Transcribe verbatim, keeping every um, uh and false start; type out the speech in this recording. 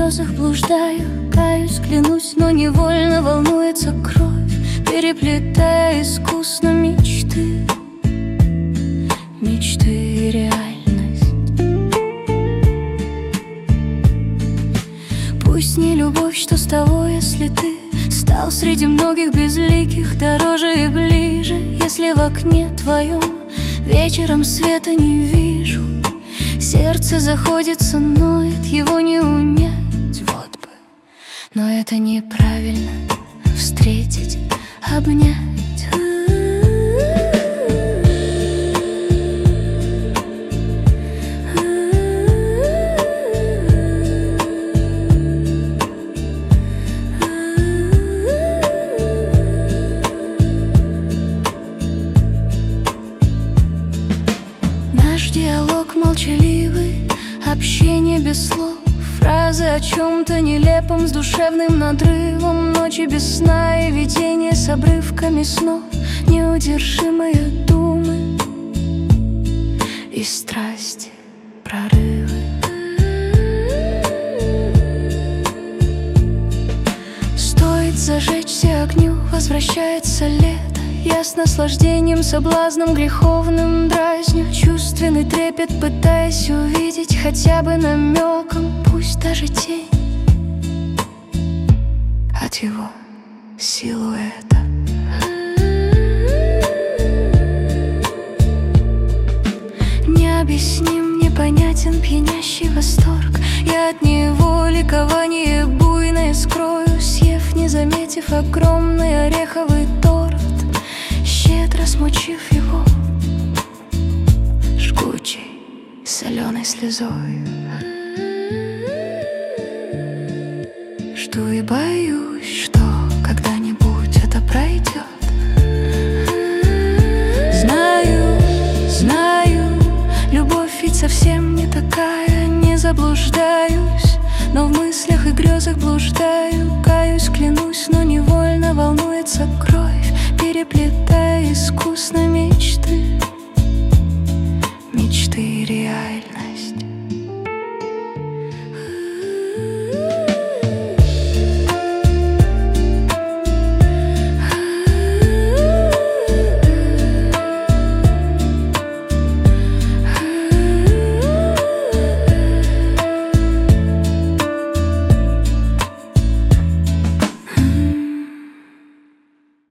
грезах блуждаю, каюсь, клянусь, но невольно волнуется кровь, переплетая искусно мечты, мечты и реальность. Пусть не любовь, что с того, если ты стал среди многих безликих дороже и ближе. Если в окне твоем вечером света не вижу, сердце заходится, ноет, его не унять, вот бы. Но это неправильно — встретить, обнять. Наш диалог молчаливый, общение без слов, фразы о чем-то нелепом с душевным надрывом, ночи без сна и видения с обрывками снов, неудержимые думы и страсти, прорывы. Стоит зажечь все огню, возвращается лето. Я с наслаждением, соблазном греховным дразню чувственный трепет, пытаясь увидеть хотя бы намеком, пусть даже тень от его силуэта. Необъясним, непонятен пьянящий восторг. Я от него ликование буйное скрою, съев, не заметив, огромный ореховый торт, щедро смочив его жгучей соленой слезой. Жду и боюсь, что когда-нибудь это пройдет. Знаю, знаю, любовь ведь совсем не такая, не заблуждаюсь, но в мыслях и грезах блуждаю, каюсь,